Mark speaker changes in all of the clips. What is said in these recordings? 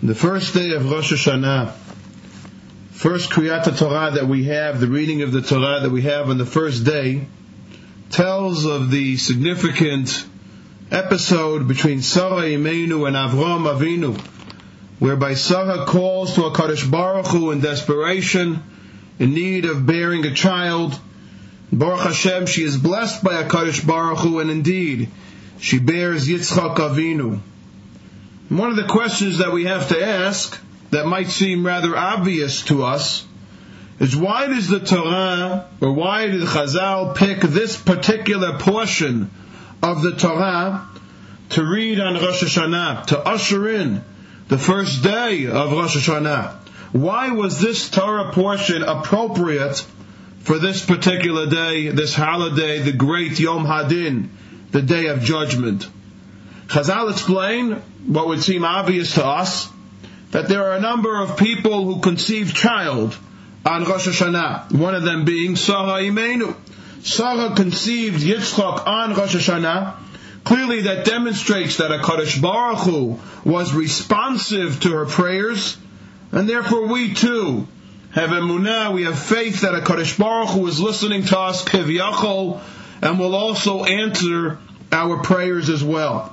Speaker 1: The first day of Rosh Hashanah, first Kriyat Torah that we have, the reading of the Torah that we have on the first day, tells of the significant episode between Sarah Imeinu and Avram Avinu, whereby Sarah calls to HaKadosh Baruch Hu in desperation, in need of bearing a child. Baruch Hashem, she is blessed by HaKadosh Baruch Hu, and indeed, she bears Yitzchak Avinu. One of the questions that we have to ask, that might seem rather obvious to us, is why does the Torah, or why did Chazal pick this particular portion of the Torah to read on Rosh Hashanah, to usher in the first day of Rosh Hashanah? Why was this Torah portion appropriate for this particular day, this holiday, the great Yom Hadin, the Day of Judgment? Chazal explain what would seem obvious to us, that there are a number of people who conceive child on Rosh Hashanah, one of them being Sarah Imeinu. Sarah conceived Yitzchak on Rosh Hashanah. Clearly that demonstrates that HaKadosh Baruch Hu was responsive to her prayers, and therefore we too have emunah, we have faith that HaKadosh Baruch Hu is listening to us, Kiviyachol, and will also answer our prayers as well.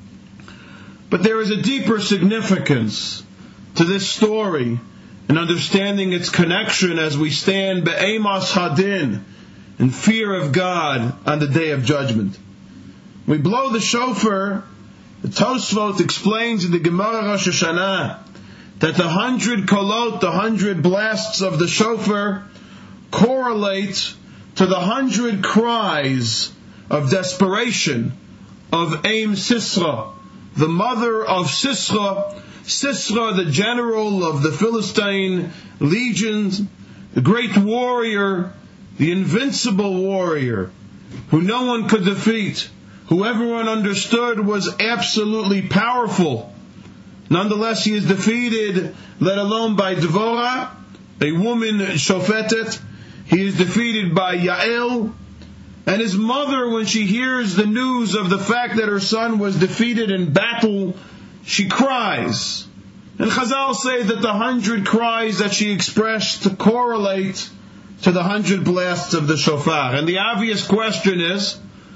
Speaker 1: But there is a deeper significance to this story and understanding its connection as we stand be'emas hadin, in fear of God on the Day of Judgment. We blow the shofar. The Tosfot explains in the Gemara Rosh Hashanah that the 100 kolot, the 100 blasts of the shofar, correlate to the 100 cries of desperation of Aim Sisra, the mother of Sisra, Sisra, the general of the Philistine legions, the great warrior, the invincible warrior, who no one could defeat, who everyone understood was absolutely powerful. Nonetheless, he is defeated, let alone by Dvorah, a woman Shofetet. He is defeated by Yael. And his mother, when she hears the news of the fact that her son was defeated in battle, she cries. And Chazal say that the 100 cries that she expressed correlate to the 100 blasts of the shofar. And the obvious question is,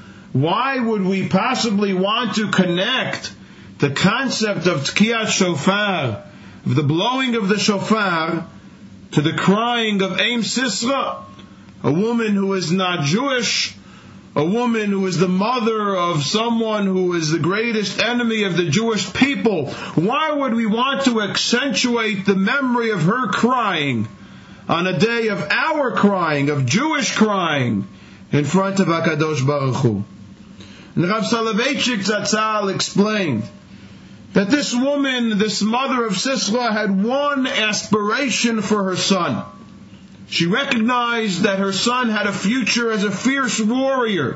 Speaker 1: why would we possibly want to connect the concept of Tkiyat Shofar, of the blowing of the shofar, to the crying of Aim Sisra, a woman who is not Jewish, a woman who is the mother of someone who is the greatest enemy of the Jewish people? Why would we want to accentuate the memory of her crying on a day of our crying, of Jewish crying, in front of HaKadosh Baruch Hu? And Rav Soloveitchik Zatzal explained that this woman, this mother of Sisra, had one aspiration for her son. She recognized that her son had a future as a fierce warrior.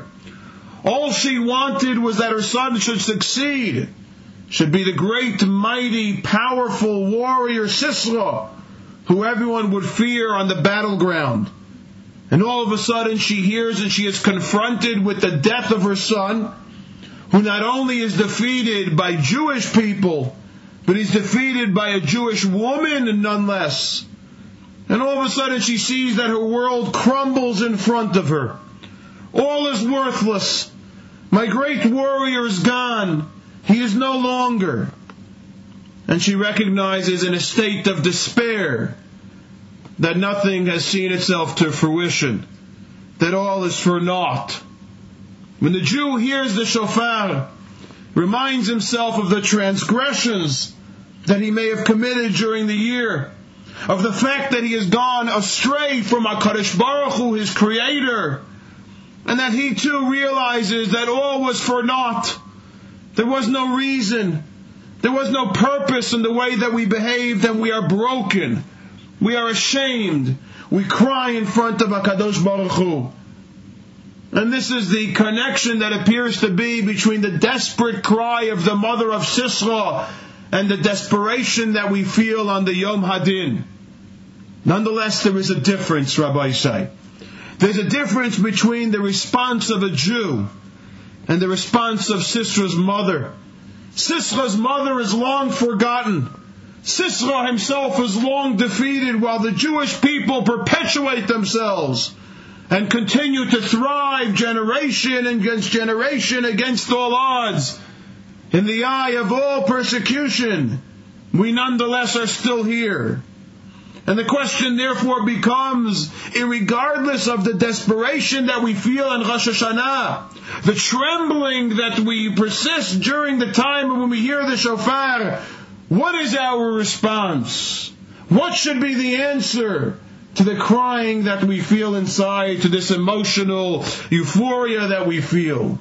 Speaker 1: All she wanted was that her son should succeed, should be the great, mighty, powerful warrior Sisra, who everyone would fear on the battleground. And all of a sudden she hears and she is confronted with the death of her son, who not only is defeated by Jewish people, but he's defeated by a Jewish woman none less. And all of a sudden she sees that her world crumbles in front of her. All is worthless. My great warrior is gone. He is no longer. And she recognizes in a state of despair that nothing has seen itself to fruition, that all is for naught. When the Jew hears the shofar, reminds himself of the transgressions that he may have committed during the year, of the fact that he has gone astray from HaKadosh Baruch Hu, his creator, and that he too realizes that all was for naught. There was no reason, there was no purpose in the way that we behaved, and we are broken, we are ashamed, we cry in front of HaKadosh Baruch Hu. And this is the connection that appears to be between the desperate cry of the mother of Sisra and the desperation that we feel on the Yom Hadin. Nonetheless, there is a difference, Rabbi say. There's a difference between the response of a Jew and the response of Sisra's mother. Sisra's mother is long forgotten. Sisera himself is long defeated while the Jewish people perpetuate themselves and continue to thrive generation against all odds. In the eye of all persecution, we nonetheless are still here. And the question therefore becomes, irregardless of the desperation that we feel in Rosh Hashanah, the trembling that we persist during the time when we hear the shofar, what is our response? What should be the answer to the crying that we feel inside, to this emotional euphoria that we feel?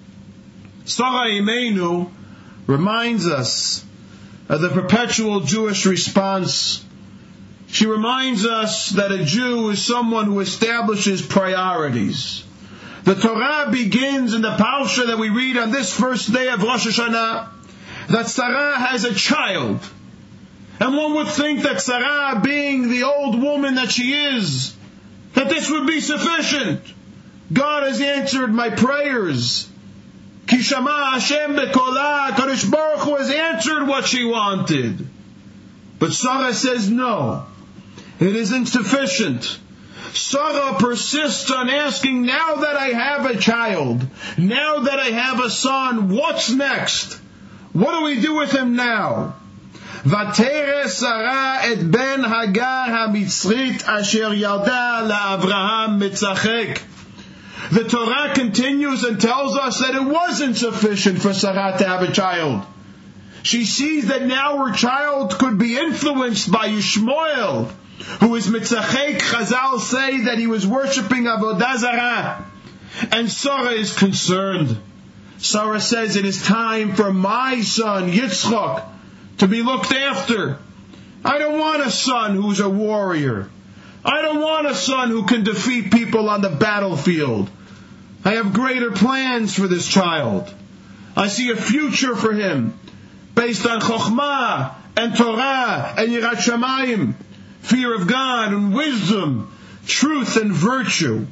Speaker 1: Sarah Imeinu reminds us of the perpetual Jewish response. She reminds us that a Jew is someone who establishes priorities. The Torah begins in the parsha that we read on this first day of Rosh Hashanah that Sarah has a child. And one would think that Sarah, being the old woman that she is, that this would be sufficient. God has answered my prayers. Ki shama Hashem bekola, Kadosh Baruch Hu has answered what she wanted. But Sarah says no, it isn't sufficient. Sarah persists on asking, now that I have a child, now that I have a son, what's next? What do we do with him now? Vatere Sarah et ben Hagar ha-Mitzrit asher yalda la-Avraham mitzachek. The Torah continues and tells us that it wasn't sufficient for Sarah to have a child. She sees that now her child could be influenced by Yishmael, who is mitzachek. Chazal say that he was worshipping Avodah Zarah. And Sarah is concerned. Sarah says, it is time for my son, Yitzchak, to be looked after. I don't want a son who's a warrior. I don't want a son who can defeat people on the battlefield. I have greater plans for this child. I see a future for him based on Chokhmah and Torah and Yirat Shamayim, fear of God and wisdom, truth and virtue.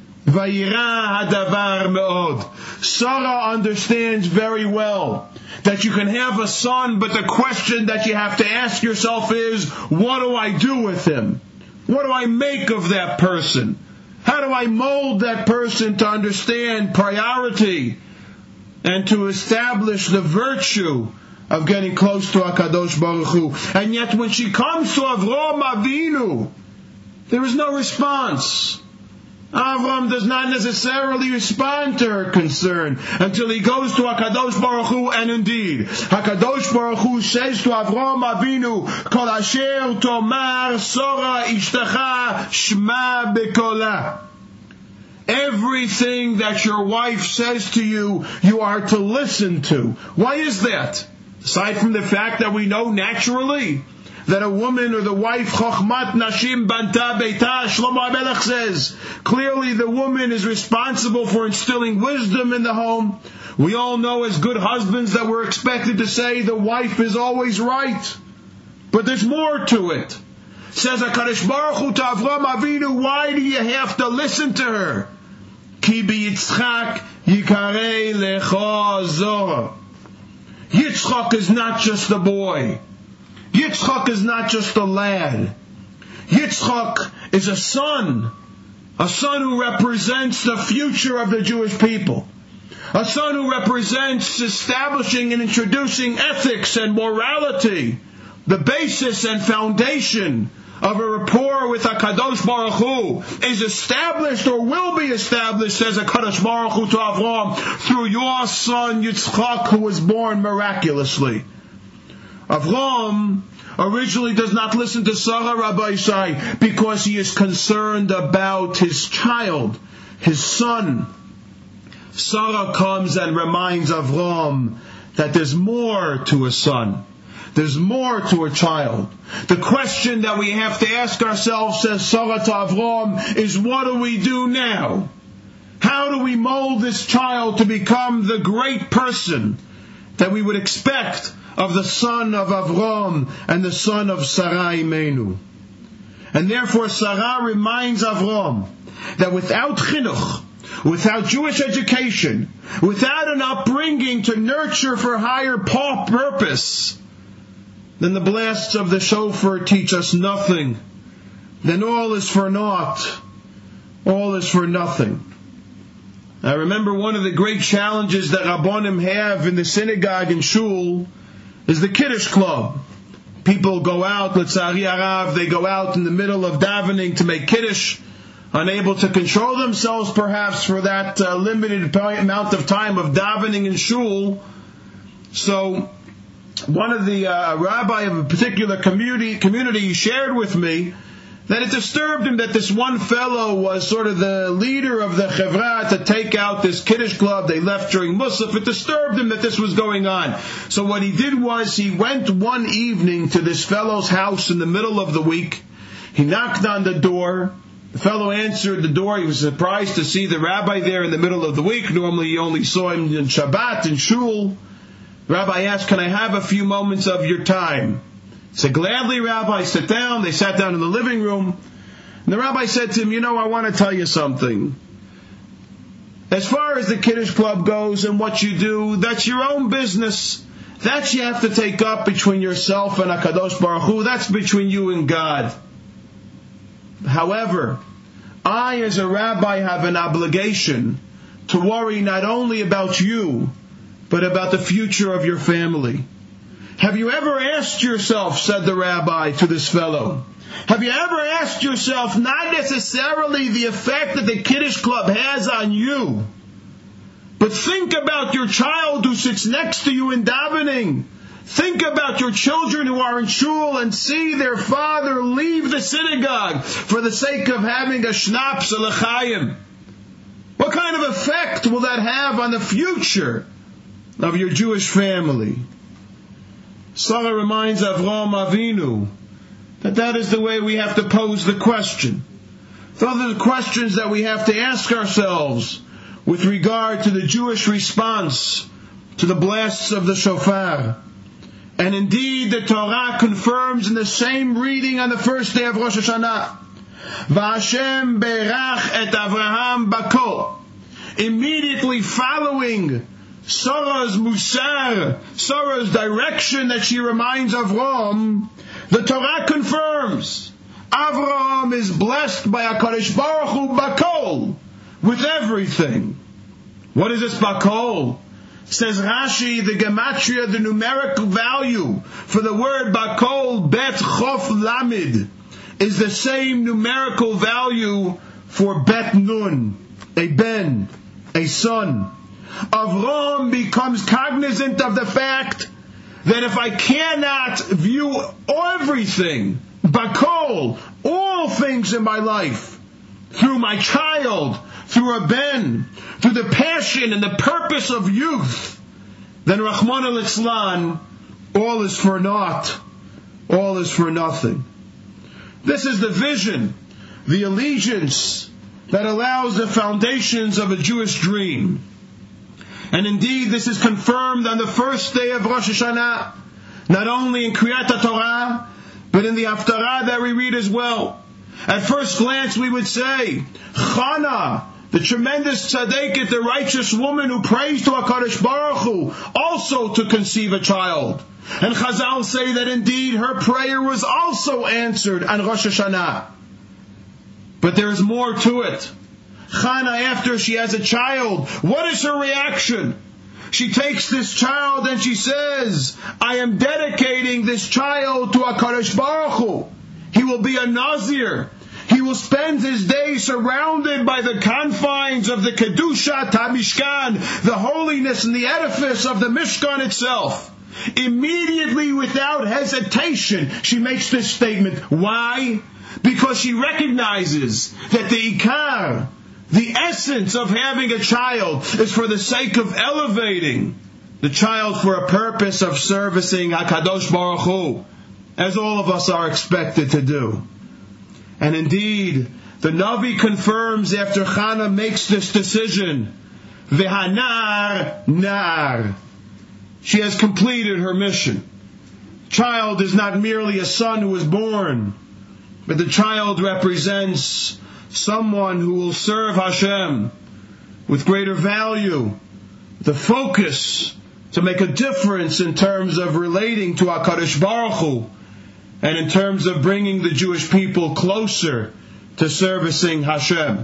Speaker 1: Vayira hadavar me'od. Sarah understands very well that you can have a son, but the question that you have to ask yourself is, what do I do with him? What do I make of that person? How do I mold that person to understand priority and to establish the virtue of getting close to HaKadosh Baruch Hu? And yet when she comes to Avraham Avinu, there is no response. Avram does not necessarily respond to her concern until he goes to HaKadosh Baruch Hu, and indeed, HaKadosh Baruch Hu says to Avraham Avinu, Kol asher tomar Sora ishtacha shma bekola. Everything that your wife says to you, you are to listen to. Why is that? Aside from the fact that we know naturally that a woman or the wife, Chokhmat Nashim Banta Beita, Shlomo HaMelech says, clearly the woman is responsible for instilling wisdom in the home. We all know as good husbands that we're expected to say the wife is always right. But there's more to it. Says HaKadosh Baruch Hu to Avraham Avinu, why do you have to listen to her? Ki b'Yitzchak yikarei lecha Zorah. Yitzchak is not just a boy. Yitzchak is not just a lad. Yitzchak is a son who represents the future of the Jewish people, a son who represents establishing and introducing ethics and morality, the basis and foundation of a rapport with HaKadosh Baruch Hu is established or will be established, says HaKadosh Baruch Hu to Avram, through your son Yitzchak, who was born miraculously. Avram originally does not listen to Sarah, Rabbi Shai, because he is concerned about his child, his son. Sarah comes and reminds Avram that there's more to a son. There's more to a child. The question that we have to ask ourselves, says Sarah to Avram, is what do we do now? How do we mold this child to become the great person that we would expect of the son of Avram and the son of Sarah Imenu? And therefore Sarah reminds Avram that without chinuch, without Jewish education, without an upbringing to nurture for higher purpose, then the blasts of the shofar teach us nothing. Then all is for naught. All is for nothing. I remember one of the great challenges that Rabbonim have in the synagogue and shul is the Kiddush Club. People go out, l'tzari harav, they go out in the middle of davening to make Kiddush, unable to control themselves perhaps for that limited amount of time of davening in shul. So one of the rabbi of a particular community shared with me that it disturbed him that this one fellow was sort of the leader of the chevra to take out this Kiddush Club. They left during Musaf. It disturbed him that this was going on. So what he did was he went one evening to this fellow's house in the middle of the week. He knocked on the door. The fellow answered the door. He was surprised to see the rabbi there in the middle of the week. Normally he only saw him in Shabbat, in shul. The rabbi asked, "Can I have a few moments of your time?" He said, "Gladly, Rabbi, sit down." They sat down in the living room. And the rabbi said to him, "I want to tell you something. As far as the Kiddush Club goes and what you do, that's your own business. That you have to take up between yourself and HaKadosh Baruch Hu. That's between you and God. However, I as a rabbi have an obligation to worry not only about you, but about the future of your family. Have you ever asked yourself," said the rabbi to this fellow, "have you ever asked yourself not necessarily the effect that the Kiddush Club has on you, but think about your child who sits next to you in davening. Think about your children who are in shul and see their father leave the synagogue for the sake of having a schnapps, a l'chaim. What kind of effect will that have on the future of your Jewish family?" Sarah reminds Avraham Avinu that is the way we have to pose the question. Those are the questions that we have to ask ourselves with regard to the Jewish response to the blasts of the shofar. And indeed, the Torah confirms in the same reading on the first day of Rosh Hashanah, "V'Hashem berach et Avraham bakol." Immediately following Sarah's musar, Sarah's direction that she reminds Avraham, the Torah confirms Avraham is blessed by HaKadosh Baruch Hu bakol, with everything. What is this bakol? Says Rashi, the gematria, the numerical value for the word bakol, bet chof lamid, is the same numerical value for bet nun, a ben, a son. Avraham becomes cognizant of the fact that if I cannot view everything, bakol, all things in my life, through my child, through a ben, through the passion and the purpose of youth, then Rahman al-Islan, all is for naught, all is for nothing. This is the vision, the allegiance that allows the foundations of a Jewish dream. And indeed, this is confirmed on the first day of Rosh Hashanah, not only in Kriyat HaTorah, but in the Haftarah that we read as well. At first glance, we would say, Chana, the tremendous tzaddiket, the righteous woman who prays to HaKadosh Baruch Hu, also to conceive a child. And Chazal say that indeed her prayer was also answered on Rosh Hashanah. But there is more to it. Chana, after she has a child, what is her reaction? She takes this child and she says, I am dedicating this child to HaKadosh Baruch Hu. He will be a Nazir. He will spend his days surrounded by the confines of the Kedushat HaMishkan, the holiness and the edifice of the Mishkan itself. Immediately, without hesitation, she makes this statement. Why? Because she recognizes that the Ikar, the essence of having a child, is for the sake of elevating the child for a purpose of servicing HaKadosh Baruch Hu, as all of us are expected to do. And indeed, the Navi confirms after Chana makes this decision, V'hanar nar. She has completed her mission. Child is not merely a son who is born, but the child represents someone who will serve Hashem with greater value, the focus to make a difference in terms of relating to HaKadosh Baruch Hu, and in terms of bringing the Jewish people closer to servicing Hashem.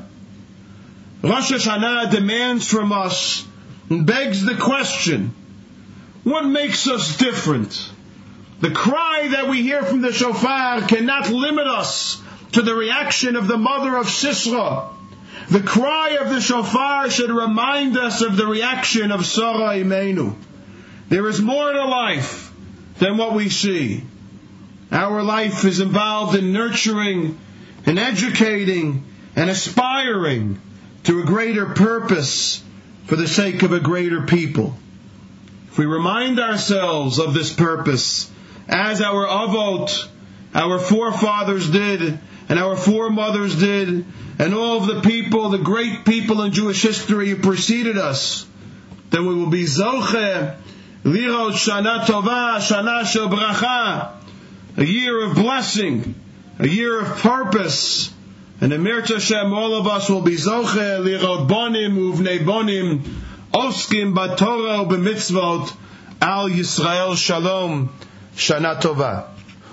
Speaker 1: Rosh Hashanah demands from us and begs the question, what makes us different? The cry that we hear from the shofar cannot limit us to the reaction of the mother of Sisra. The cry of the shofar should remind us of the reaction of Sarah Imenu. There is more to life than what we see. Our life is involved in nurturing and educating and aspiring to a greater purpose for the sake of a greater people. If we remind ourselves of this purpose, as our avot, our forefathers did, and our foremothers did, and all of the people, the great people in Jewish history who preceded us, then we will be zocheh, lirot shana tova, shana shel bracha, a year of blessing, a year of purpose. And Emir Hashem, all of us will be zocheh, lirot bonim uvnei bonim, oskim batorah b'mitzvot, al Yisrael shalom, shana tova.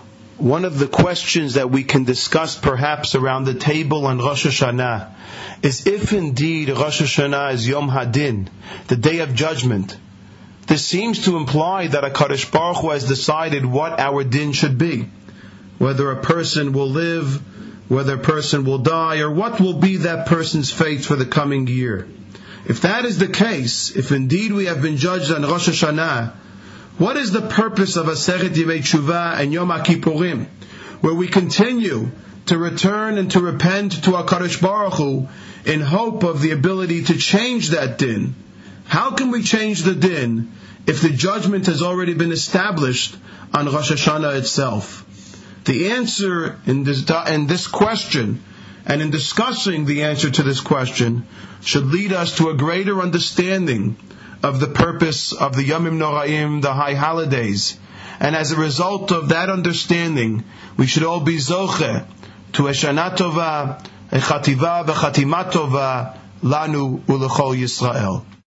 Speaker 1: One of the questions that we can discuss perhaps around the table on Rosh Hashanah is if indeed Rosh Hashanah is Yom Hadin, the day of judgment. This seems to imply that HaKadosh Baruch Hu has decided what our din should be. Whether a person will live, whether a person will die, or what will be that person's fate for the coming year. If that is the case, if indeed we have been judged on Rosh Hashanah, what is the purpose of Aseret Yemei Tshuva and Yom HaKippurim, where we continue to return and to repent to HaKadosh Baruch Hu in hope of the ability to change that din? How can we change the din if the judgment has already been established on Rosh Hashanah itself? The answer in this question, and in discussing the answer to this question, should lead us to a greater understanding of the purpose of the Yomim Noraim, the high holidays. And as a result of that understanding, we should all be zocheh to a Shana Tova, a Chativa v'Chatima Tova, lanu u'lechol Yisrael.